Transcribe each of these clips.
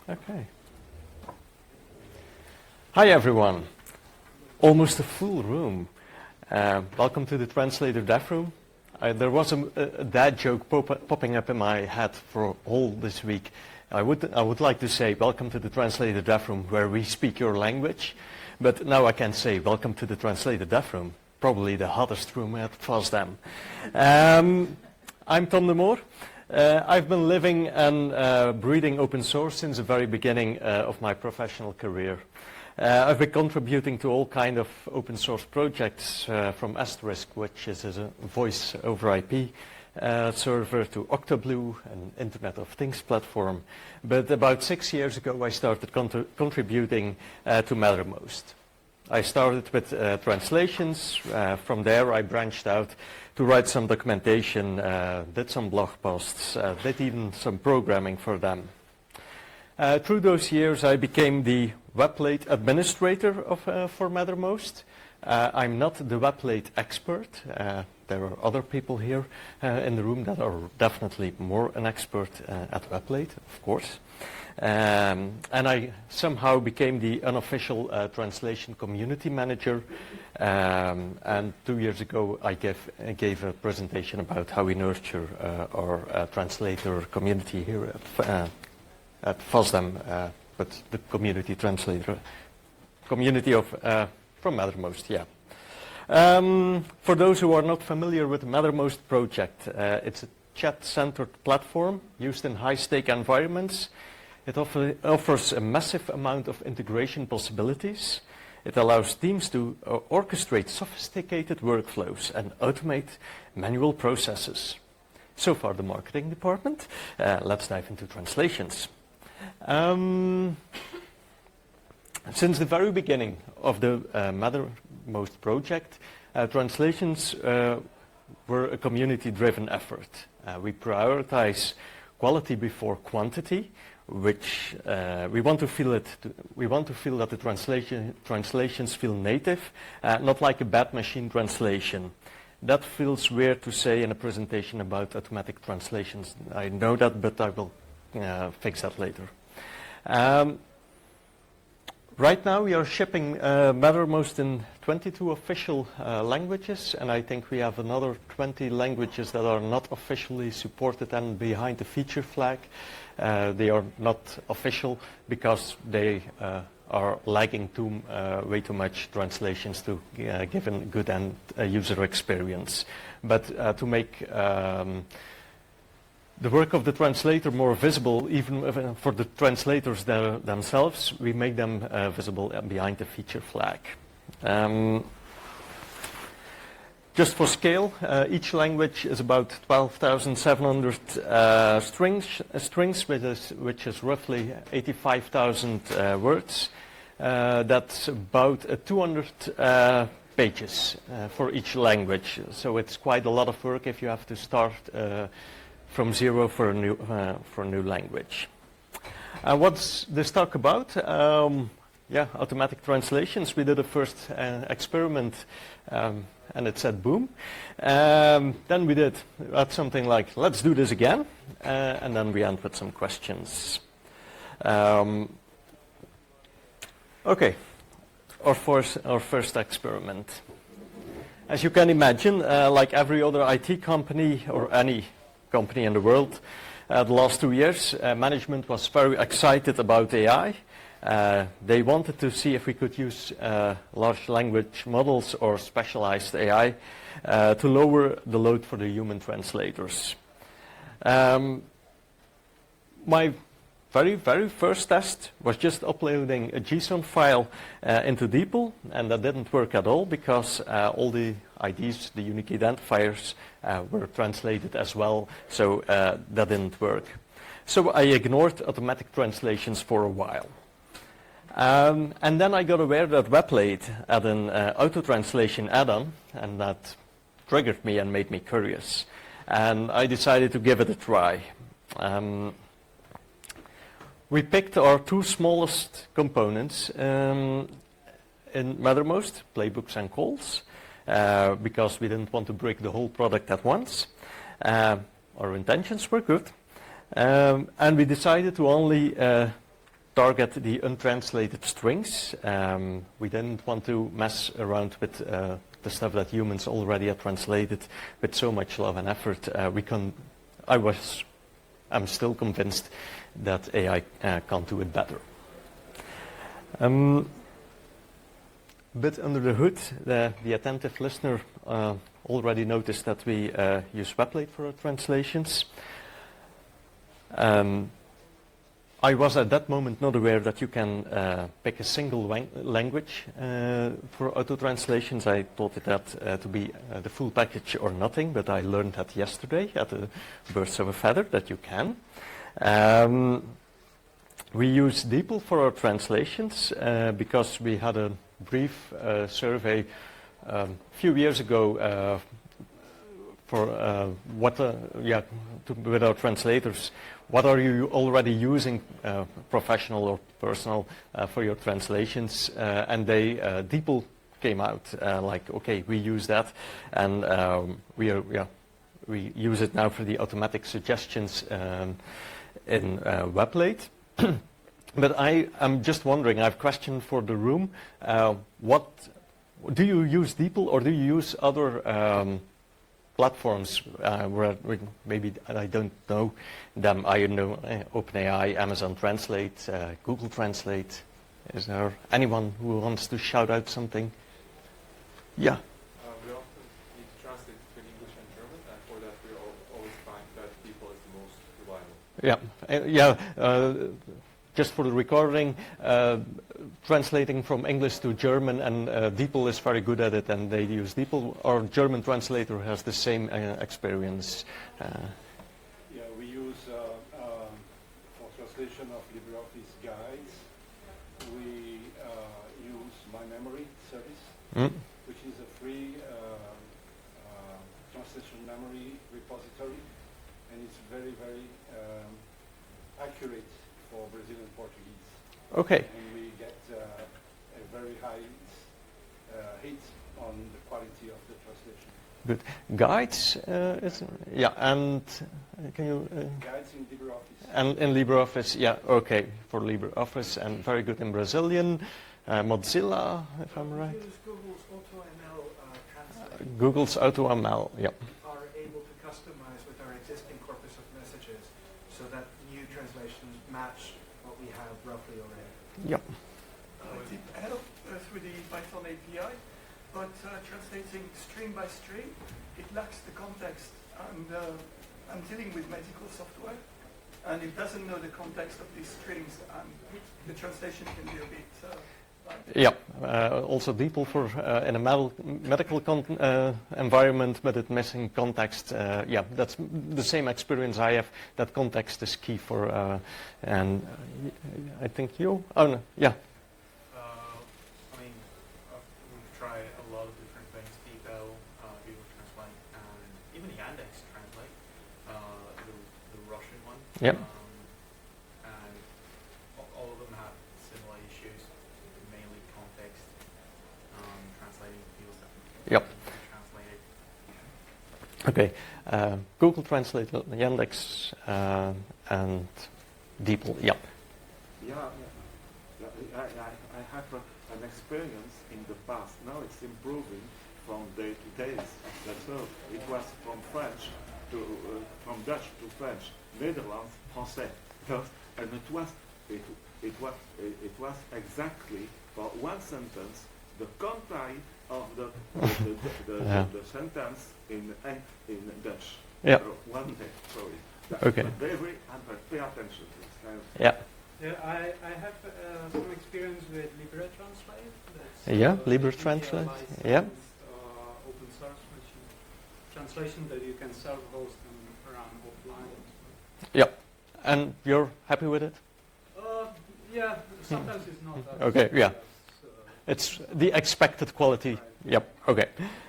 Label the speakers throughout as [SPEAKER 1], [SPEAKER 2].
[SPEAKER 1] Okay. Hi everyone. Almost a full room. Welcome to the Translator Dev Room. There was a dad joke popping up in my head for all this week. I would like to say welcome to the Translator Dev Room where we speak your language. But now I can say welcome to the Translator Dev Room, probably the hottest room at FOSDEM. I'm Tom de Moor. I've been living and breathing open source since the very beginning of my professional career. I've been contributing to all kinds of open source projects, from Asterisk, which is a voice over IP server, to Octoblue, an Internet of Things platform. But about 6 years ago, I started contributing to Mattermost. I started with translations. From there, I branched out to write some documentation, did some blog posts, did even some programming for them. Through those years, I became the Webplate administrator for Mattermost. I'm not the Webplate expert. There are other people here in the room that are definitely more an expert at Webplate, of course. And I somehow became the unofficial translation community manager. And 2 years ago, I gave a presentation about how we nurture our translator community here at FOSDEM, but the community translator community of from Mattermost, yeah. For those who are not familiar with the Mattermost project, it's a chat-centered platform used in high-stake environments. It offers a massive amount of integration possibilities. It allows teams to orchestrate sophisticated workflows and automate manual processes. So far, the marketing department. Let's dive into translations. Since the very beginning of the Mattermost project, translations were a community-driven effort. We prioritize quality before quantity, which we want to feel that the translations feel native, not like a bad machine translation. That feels weird to say in a presentation about automatic translations. I know that, but I will fix that later. Right now we are shipping Mattermost in 22 official languages, and I think we have another 20 languages that are not officially supported and behind the feature flag. They are not official because they are lagging way too much translations to give a good end user experience. But to make the work of the translator more visible, even for the translators themselves, we make them visible behind the feature flag. Just for scale, each language is about 12,700 strings, which is roughly 85,000 words. That's about 200 pages for each language. So it's quite a lot of work if you have to start from zero for a new language. What's this talk about? Automatic translations. We did a first experiment, and it said boom. Then we did something like, let's do this again, and then we end with some questions. Okay, our first experiment. As you can imagine, like every other IT company or any company in the world, the last 2 years, management was very excited about AI. They wanted to see if we could use large language models or specialized AI to lower the load for the human translators. My very first test was just uploading a JSON file into DeepL, and that didn't work at all because all the IDs, the unique identifiers, were translated as well, so that didn't work. So I ignored automatic translations for a while. And then I got aware that Webplate had an auto-translation add-on, and that triggered me and made me curious. And I decided to give it a try. We picked our two smallest components in Mattermost, playbooks and calls, because we didn't want to break the whole product at once. Our intentions were good. And we decided to only target the untranslated strings. We didn't want to mess around with the stuff that humans already had translated with so much love and effort. I'm still convinced that AI can't do it better. But under the hood, the attentive listener already noticed that we use Weplate for our translations. I was at that moment not aware that you can pick a single language for auto-translations. I thought it had to be the full package or nothing, but I learned that yesterday at the Birds of a Feather that you can. We use DeepL for our translations because we had a brief survey a few years ago for with our translators. What are you already using, professional or personal, for your translations? And DeepL came out like, okay, we use that, and we use it now for the automatic suggestions in Weplate. But I am just wondering, I have a question for the room. What do you use DeepL, or do you use other platforms where maybe I don't know them? I know OpenAI, Amazon Translate, Google Translate. Is there anyone who wants to shout out something? Yeah.
[SPEAKER 2] We often need to translate between English and German, and for that we always find that DeepL is the most reliable.
[SPEAKER 1] Yeah, just for the recording, translating from English to German, and DeepL is very good at it, and they use DeepL. Our German translator has the same experience.
[SPEAKER 3] Yeah, we use, for translation of LibreOffice guides, we use MyMemory service, which is a free translation memory repository, and it's very, very accurate for Brazilian Portuguese.
[SPEAKER 1] Okay.
[SPEAKER 3] And we get a very high hit on the quality of the translation.
[SPEAKER 1] Good. Guides, and can you...
[SPEAKER 3] Guides in LibreOffice.
[SPEAKER 1] And in LibreOffice, yeah, okay, for LibreOffice, and very good in Brazilian. Mozilla, if I'm right.
[SPEAKER 4] We use Google's AutoML translator.
[SPEAKER 1] Google's AutoML, yeah.
[SPEAKER 4] Are able to customize with our existing corpus of messages so that new translations match what we have roughly already.
[SPEAKER 1] Yep.
[SPEAKER 5] It helps through the Python API, but translating string by string, it lacks the context. And I'm dealing with medical software, and it doesn't know the context of these strings, and the translation can be a bit...
[SPEAKER 1] Yeah, also DeepL for in a medical environment, but it's missing context. Yeah, that's the same experience I have. That context is key for, and I think you. Oh no, yeah.
[SPEAKER 2] I mean, we've tried a lot of different things: DeepL, Google Translate, and even Yandex Translate, the Russian one.
[SPEAKER 1] Yep.
[SPEAKER 2] And all of them have similar issues. Mainly context, translating fields that
[SPEAKER 1] Yep.
[SPEAKER 2] translated.
[SPEAKER 1] Okay, Google Translate, Yandex, and DeepL. Yep.
[SPEAKER 6] I have an experience in the past. Now it's improving from day to day. That's all. It was from Dutch to French, Netherlands, Français, and it was exactly for one sentence the contrary of the sentence in Dutch.
[SPEAKER 1] Yeah.
[SPEAKER 6] One day, sorry.
[SPEAKER 1] Okay.
[SPEAKER 6] Very pay attention to this kind of.
[SPEAKER 1] Yeah.
[SPEAKER 7] Yeah, I have some experience with LibreTranslate.
[SPEAKER 1] Yeah, LibreTranslate. Yeah.
[SPEAKER 7] Open source machine translation that you can self-host and run offline.
[SPEAKER 1] Yeah. And you're happy with it?
[SPEAKER 7] Yeah, sometimes it's not.
[SPEAKER 1] Okay, yeah. It's the expected quality. Yep, okay.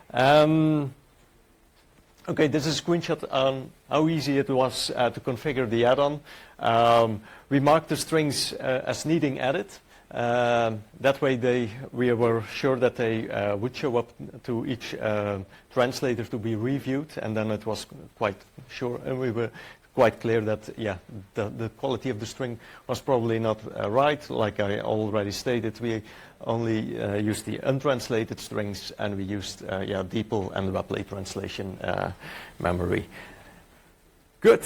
[SPEAKER 1] Okay, this is a screenshot on how easy it was to configure the add-on. We marked the strings as needing edit. That way we were sure that they would show up to each translator to be reviewed, and then it was quite sure, and we were quite clear that, yeah, the quality of the string was probably not right. Like I already stated, we only used the untranslated strings, and we used DeepL and WebLate translation memory. Good.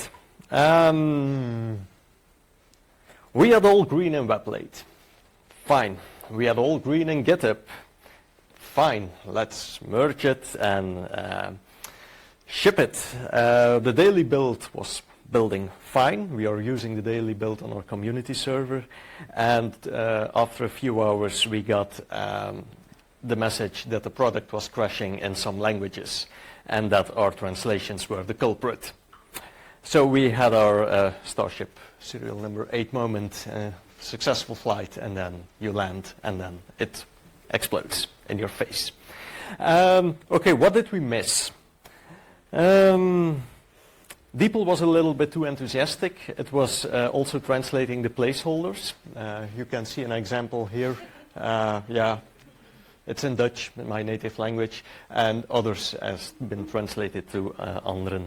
[SPEAKER 1] We had all green in WebLate. Fine. We had all green in GitHub. Fine. Let's merge it and ship it. The daily build was building fine. We are using the daily build on our community server. And after a few hours, we got the message that the product was crashing in some languages and that our translations were the culprit. So we had our Starship serial number 8 moment, successful flight, and then you land, and then it explodes in your face. Okay, what did we miss? DeepL was a little bit too enthusiastic. It was also translating the placeholders. You can see an example here. Yeah, it's in Dutch, my native language, and others has been translated to anderen.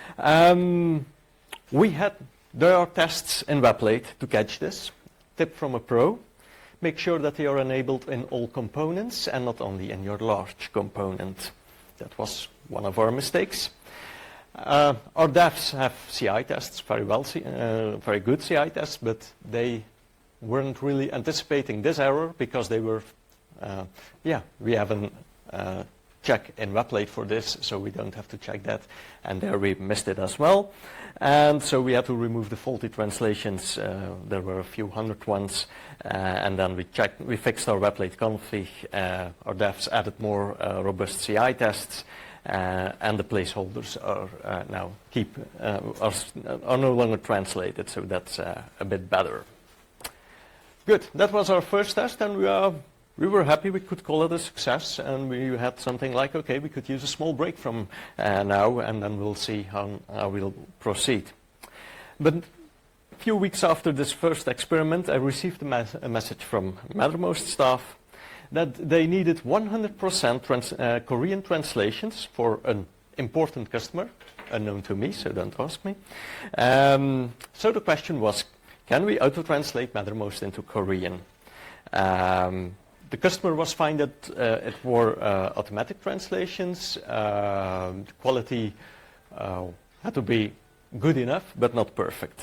[SPEAKER 1] There are tests in WebLate to catch this. Tip from a pro: make sure that they are enabled in all components and not only in your large component. That was one of our mistakes. Our devs have CI tests, very good CI tests, but they weren't really anticipating this error because they were, we have a check in WebLate for this, so we don't have to check that, and there we missed it as well. And so we had to remove the faulty translations. There were a few hundred ones, and then we fixed our WebLate config. Our devs added more robust CI tests, and the placeholders are now are no longer translated, so that's a bit better. Good. That was our first test, and we were happy. We could call it a success, and we had something like, okay, we could use a small break from now, and then we'll see how we'll proceed. But a few weeks after this first experiment, I received a message from Mattermost staff that they needed 100% Korean translations for an important customer, unknown to me, so don't ask me. So the question was, can we auto-translate Mattermost into Korean? The customer was fine that it were automatic translations. The quality had to be good enough, but not perfect.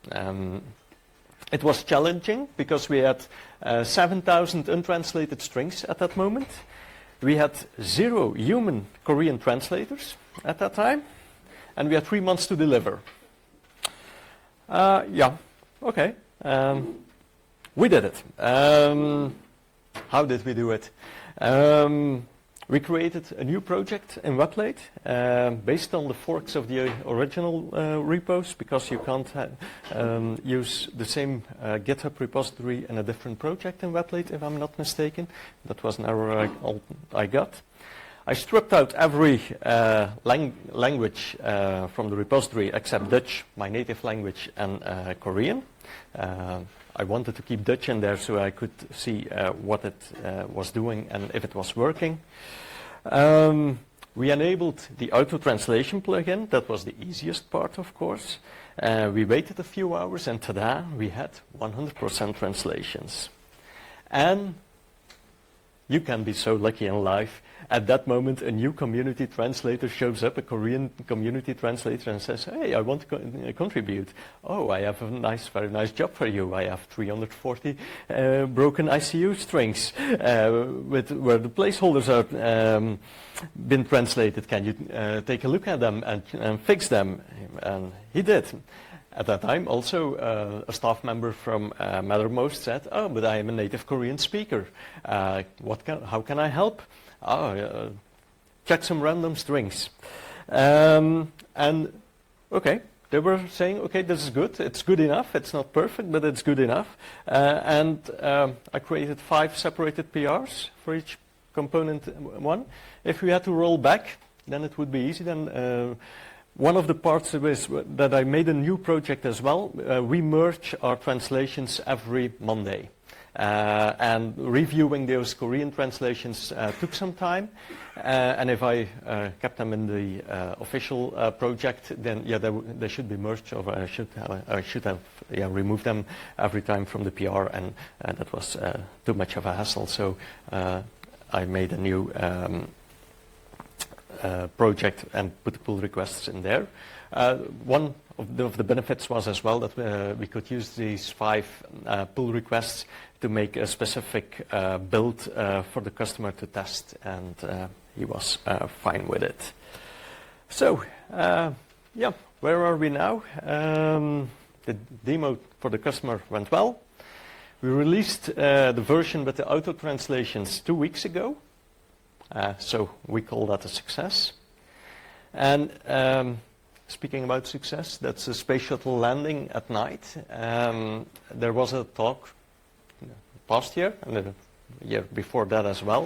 [SPEAKER 1] It was challenging because we had 7,000 untranslated strings at that moment. We had 0 human Korean translators at that time, and we had 3 months to deliver. Okay. We did it. How did we do it? We created a new project in WebLate based on the forks of the original repos, because you can't use the same GitHub repository in a different project in WebLate, if I'm not mistaken. That was an error I got. I stripped out every language from the repository except Dutch, my native language, and Korean. I wanted to keep Dutch in there so I could see what it was doing and if it was working. We enabled the auto-translation plugin. That was the easiest part, of course. We waited a few hours, and ta-da, we had 100% translations. And you can be so lucky in life. At that moment, a new community translator shows up, a Korean community translator, and says, hey, I want to contribute. Oh, I have a very nice job for you. I have 340 broken ICU strings where the placeholders are been translated. Can you take a look at them and fix them? And he did. At that time, also, a staff member from Mattermost said, oh, but I am a native Korean speaker. How can I help? Check some random strings. And, okay, they were saying, okay, this is good. It's good enough. It's not perfect, but it's good enough. And I created 5 separated PRs for each component one. If we had to roll back, then it would be easy. Then one of the parts was that I made a new project as well. We merge our translations every Monday. And reviewing those Korean translations took some time. And if I kept them in the official project, then yeah, they should be merged, or I should have removed them every time from the PR, and that was too much of a hassle. So I made a new project and put the pull requests in there. One of the benefits was as well that we could use these 5 pull requests to make a specific build for the customer to test, and he was fine with it. So, yeah, where are we now? The demo for the customer went well. We released the version with the auto translations 2 weeks ago, so we call that a success. And speaking about success, that's a space shuttle landing at night. There was a talk last year and the year before that as well.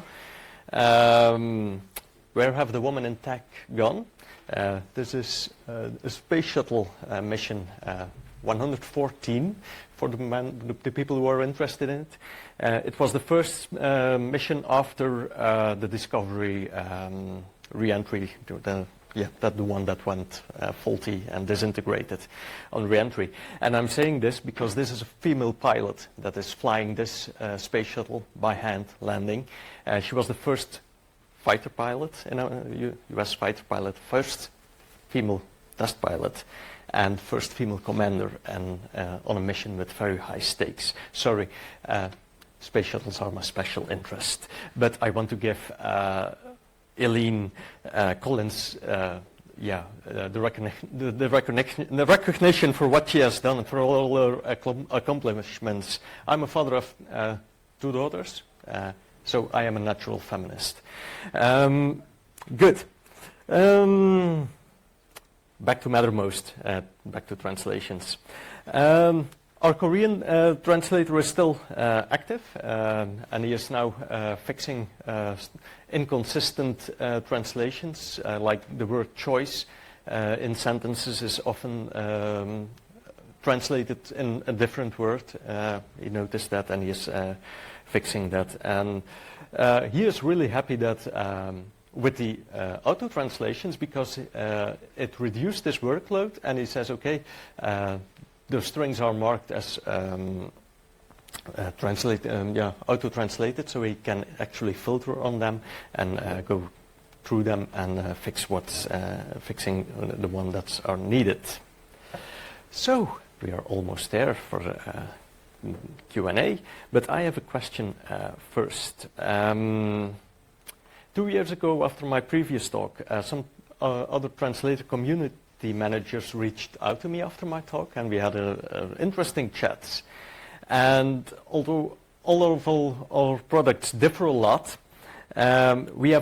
[SPEAKER 1] Where have the women in tech gone? This is a space shuttle mission 114 for the people who are interested in it. It was the first mission after the Discovery re-entry, the one that went faulty and disintegrated on re-entry. And I'm saying this because this is a female pilot that is flying this space shuttle by hand landing. She was the first fighter pilot, US fighter pilot, first female test pilot, and first female commander, and on a mission with very high stakes. Sorry, space shuttles are my special interest, but I want to give Eileen Collins, the recognition for what she has done, for all her accomplishments. I'm a father of 2 daughters, so I am a natural feminist. Good. Back to Mattermost, back to translations. Our Korean translator is still active, and he is now fixing inconsistent translations, like the word choice in sentences is often translated in a different word. He noticed that, and he is fixing that. And he is really happy that with the auto translations, because it reduced his workload, and he says, okay, the strings are marked as auto-translated, so he can actually filter on them and go through them and fix what's fixing the one that's are needed. So we are almost there for Q&A, but I have a question first. 2 years ago, after my previous talk, some other translator community managers reached out to me after my talk, and we had interesting chats. And although all of our products differ a lot, we have